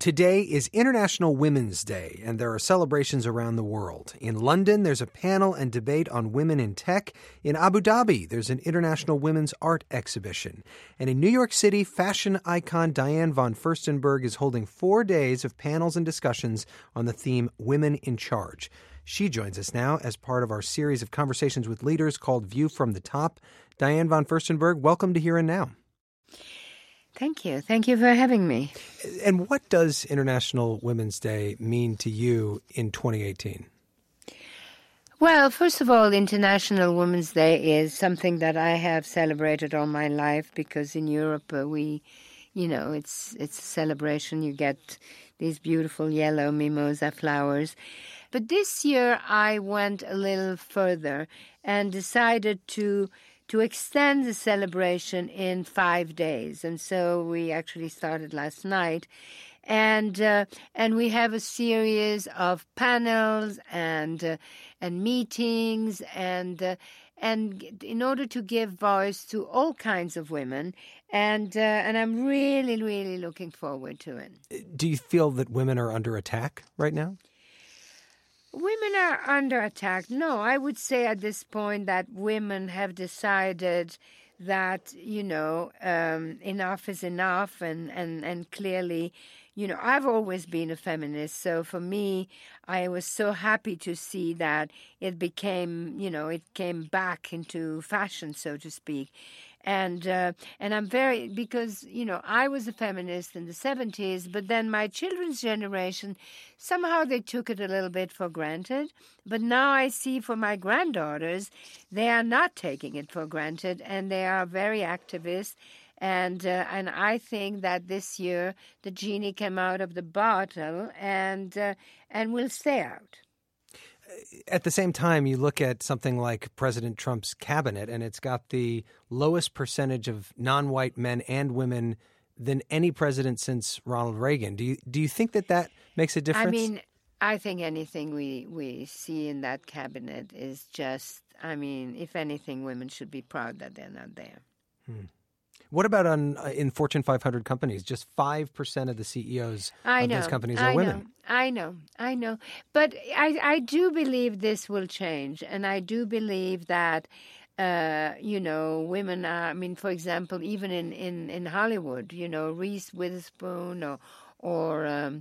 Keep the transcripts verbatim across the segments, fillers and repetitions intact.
Today is International Women's Day, and there are celebrations around the world. In London, there's a panel and debate on women in tech. In Abu Dhabi, there's an International Women's Art Exhibition. And in New York City, fashion icon Diane von Furstenberg is holding four days of panels and discussions on the theme Women in Charge. She joins us now as part of our series of conversations with leaders called View from the Top. Diane von Furstenberg, welcome to Here and Now. Thank you. Thank you for having me. And what does International Women's Day mean to you in twenty eighteen? Well, first of all, International Women's Day is something that I have celebrated all my life because in Europe uh, we, you know, it's it's a celebration. You get these beautiful yellow mimosa flowers. But this year I went a little further and decided to to extend the celebration in five days. And so we actually started last night. And uh, and we have a series of panels and uh, and meetings and uh, and in order to give voice to all kinds of women. And uh, and I'm really, really looking forward to it. Do you feel that women are under attack right now? Women are under attack. No, I would say at this point that women have decided that, you know, um, enough is enough. And, and, and clearly, you know, I've always been a feminist. So for me, I was so happy to see that it became, you know, it came back into fashion, so to speak. And uh, and I'm very, because, you know, I was a feminist in the seventies, but then my children's generation, somehow they took it a little bit for granted. But now I see for my granddaughters, they are not taking it for granted, and they are very activist. And uh, and I think that this year the genie came out of the bottle and uh, and will stay out. At the same time, you look at something like President Trump's cabinet, and it's got the lowest percentage of non-white men and women than any president since Ronald Reagan. Do you do you think that that makes a difference? I mean, I think anything we, we see in that cabinet is just, I mean, if anything, women should be proud that they're not there. Hmm. What about on uh, in Fortune five hundred companies? Just five percent of the C E Os I of know, those companies are I women. Know, I know, I know. But I, I do believe this will change. And I do believe that, uh, you know, women are, I mean, for example, even in, in, in Hollywood, you know, Reese Witherspoon or, or um,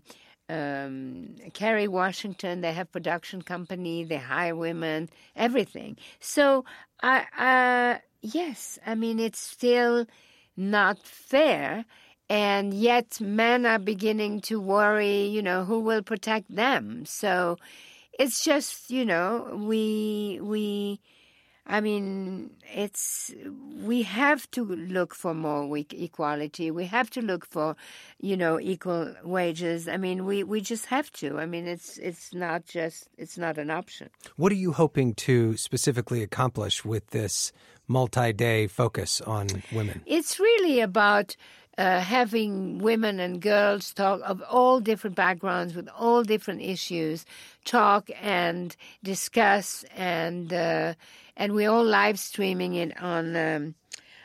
um, Kerry Washington, they have production company, they hire women, everything. So, I, uh, yes, I mean, it's still not fair, and yet men are beginning to worry, you know, who will protect them. So it's just, you know, we, we, I mean, it's, we have to look for more equality. We have to look for, you know, equal wages. I mean, we, we just have to. I mean, it's, it's not just, it's not an option. What are you hoping to specifically accomplish with this multi-day focus on women? It's really about uh, having women and girls talk of all different backgrounds with all different issues, talk and discuss, and uh, and we're all live streaming it on um,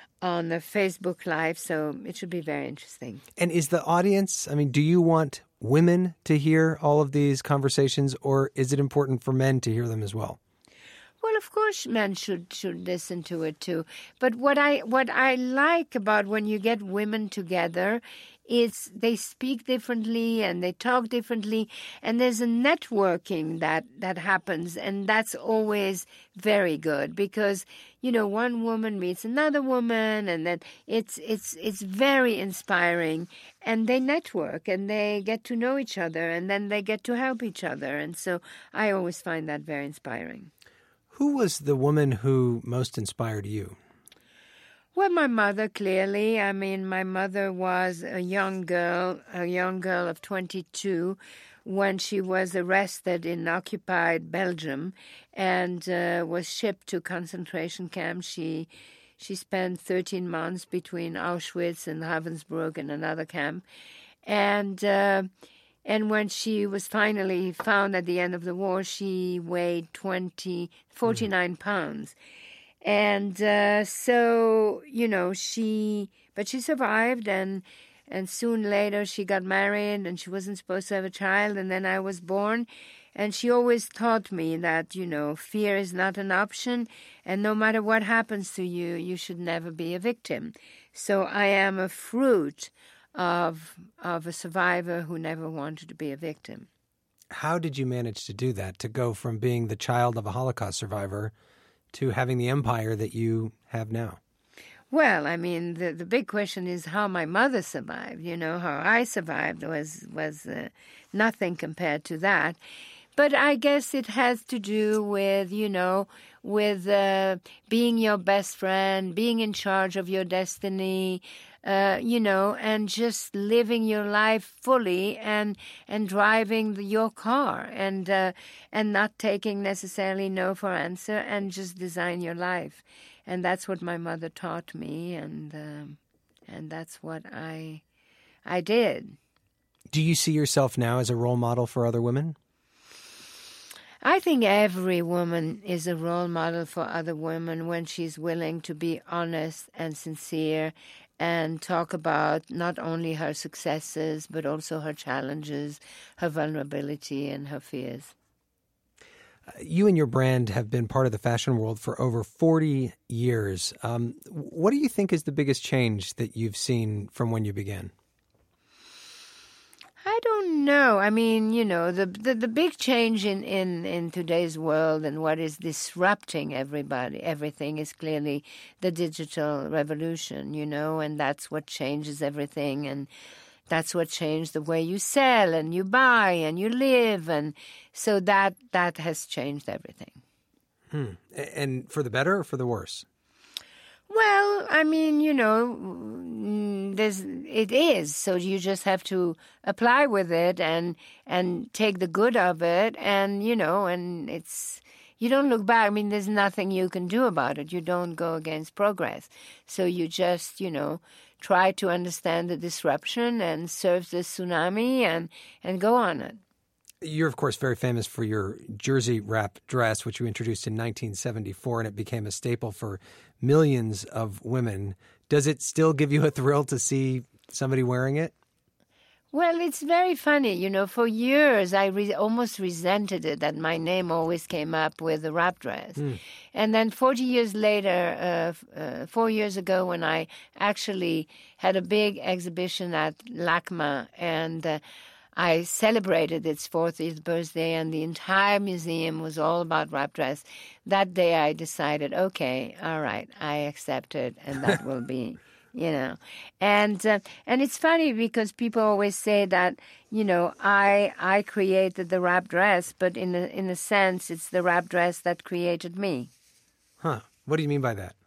on the Facebook Live, so it should be very interesting. And is the audience, I mean, do you want women to hear all of these conversations, or is it important for men to hear them as well? Well, of course, men should should listen to it too. But what I what I like about when you get women together is they speak differently and they talk differently, and there's a networking that that happens, and that's always very good because, you know, one woman meets another woman, and then it's it's it's very inspiring, and they network and they get to know each other, and then they get to help each other, and so I always find that very inspiring. Who was the woman who most inspired you? Well, my mother, clearly. I mean, my mother was a young girl, a young girl of twenty-two, when she was arrested in occupied Belgium and uh, was shipped to concentration camps. She she spent thirteen months between Auschwitz and Ravensbrück and another camp. And... Uh, And when she was finally found at the end of the war, she weighed twenty, forty-nine mm. pounds. And uh, so, you know, she, but she survived, and And soon later she got married and she wasn't supposed to have a child, and then I was born. And she always taught me that, you know, fear is not an option, and no matter what happens to you, you should never be a victim. So I am a fruit of of a survivor who never wanted to be a victim. How did you manage to do that, to go from being the child of a Holocaust survivor to having the empire that you have now? Well, I mean, the the big question is how my mother survived. You know, how I survived was was uh, nothing compared to that. But I guess it has to do with, you know, with uh, being your best friend, being in charge of your destiny, uh, you know, and just living your life fully and and driving the, your car and uh, and not taking necessarily no for answer and just design your life. And that's what my mother taught me, and um, and that's what I I did. Do you see yourself now as a role model for other women? I think every woman is a role model for other women when she's willing to be honest and sincere and talk about not only her successes, but also her challenges, her vulnerability, and her fears. You and your brand have been part of the fashion world for over forty years. Um, what do you think is the biggest change that you've seen from when you began? I don't know. I mean, you know, the the, the big change in, in, in today's world and what is disrupting everybody, everything is clearly the digital revolution, you know, and that's what changes everything, and that's what changed the way you sell and you buy and you live, and so that that has changed everything. Hmm. And for the better or for the worse? Well, I mean, you know, there's it is. So you just have to apply with it and and take the good of it, and you know, and it's you don't look back. I mean, there's nothing you can do about it. You don't go against progress. So you just, you know, try to understand the disruption and surf the tsunami and and go on it. You're, of course, very famous for your jersey wrap dress, which you introduced in nineteen seventy-four, and it became a staple for millions of women. Does it still give you a thrill to see somebody wearing it? Well, it's very funny. You know, for years I re- almost resented it that my name always came up with a wrap dress. Mm. And then forty years later, uh, uh, four years ago, when I actually had a big exhibition at LACMA, and uh, I celebrated its fortieth birthday, and the entire museum was all about wrap dress. That day I decided, okay, all right, I accept it, and that will be, you know. And uh, and it's funny because people always say that, you know, I I created the wrap dress, but in a, in a sense, it's the wrap dress that created me. Huh. What do you mean by that?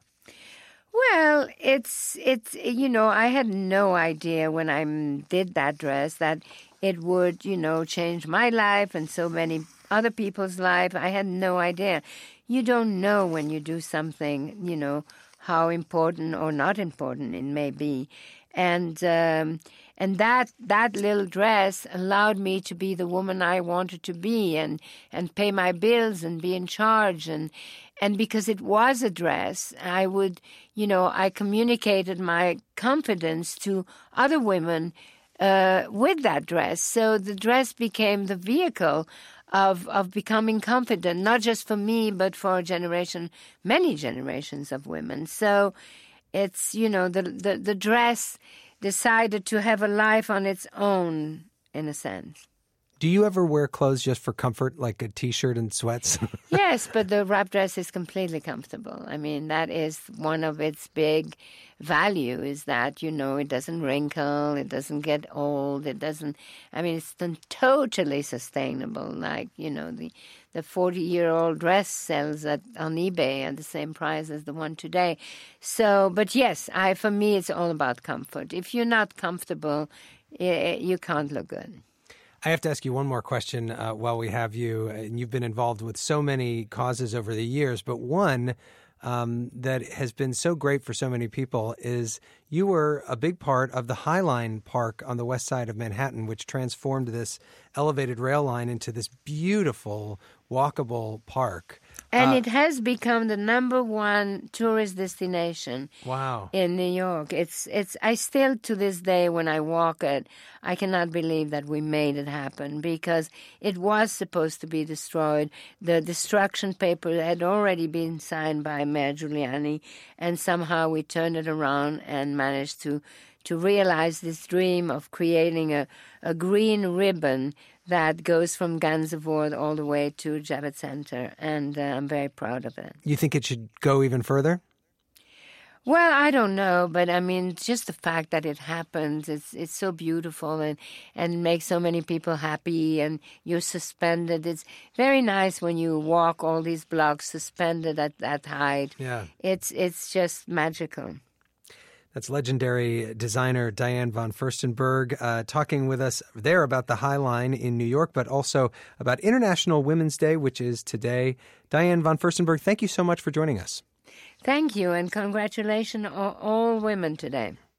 Well, it's, it's you know, I had no idea when I did that dress that it would, you know, change my life and so many other people's life. I had no idea. You don't know when you do something, you know, how important or not important it may be. And um, and that that little dress allowed me to be the woman I wanted to be and, and pay my bills and be in charge. And and because it was a dress, I would, you know, I communicated my confidence to other women uh, with that dress. So the dress became the vehicle of of becoming confident, not just for me, but for a generation, many generations of women. So it's, you know, the, the, the dress decided to have a life on its own, in a sense. Do you ever wear clothes just for comfort, like a T-shirt and sweats? Yes, but the wrap dress is completely comfortable. I mean, that is one of its big value, is that, you know, it doesn't wrinkle, it doesn't get old, it doesn't, I mean, it's totally sustainable. Like, you know, the the forty-year-old dress sells at on eBay at the same price as the one today. So, but yes, I for me, it's all about comfort. If you're not comfortable, you can't look good. I have to ask you one more question uh, while we have you. And you've been involved with so many causes over the years, but one um, that has been so great for so many people is you were a big part of the High Line Park on the west side of Manhattan, which transformed this elevated rail line into this beautiful, walkable park. And Uh, it has become the number one tourist destination wow. in New York. It's it's. I still, to this day, when I walk it, I cannot believe that we made it happen, because it was supposed to be destroyed. The destruction paper had already been signed by Mayor Giuliani, and somehow we turned it around and managed to to realize this dream of creating a, a green ribbon that goes from Gansevoort all the way to Javits Center, and uh, I'm very proud of it. You think it should go even further? Well, I don't know, but I mean, just the fact that it happens, it's it's so beautiful and, and makes so many people happy, and you're suspended. It's very nice when you walk all these blocks suspended at that height. Yeah. It's, it's just magical. That's legendary designer Diane von Furstenberg uh, talking with us there about the High Line in New York, but also about International Women's Day, which is today. Diane von Furstenberg, thank you so much for joining us. Thank you, and congratulations on all women today.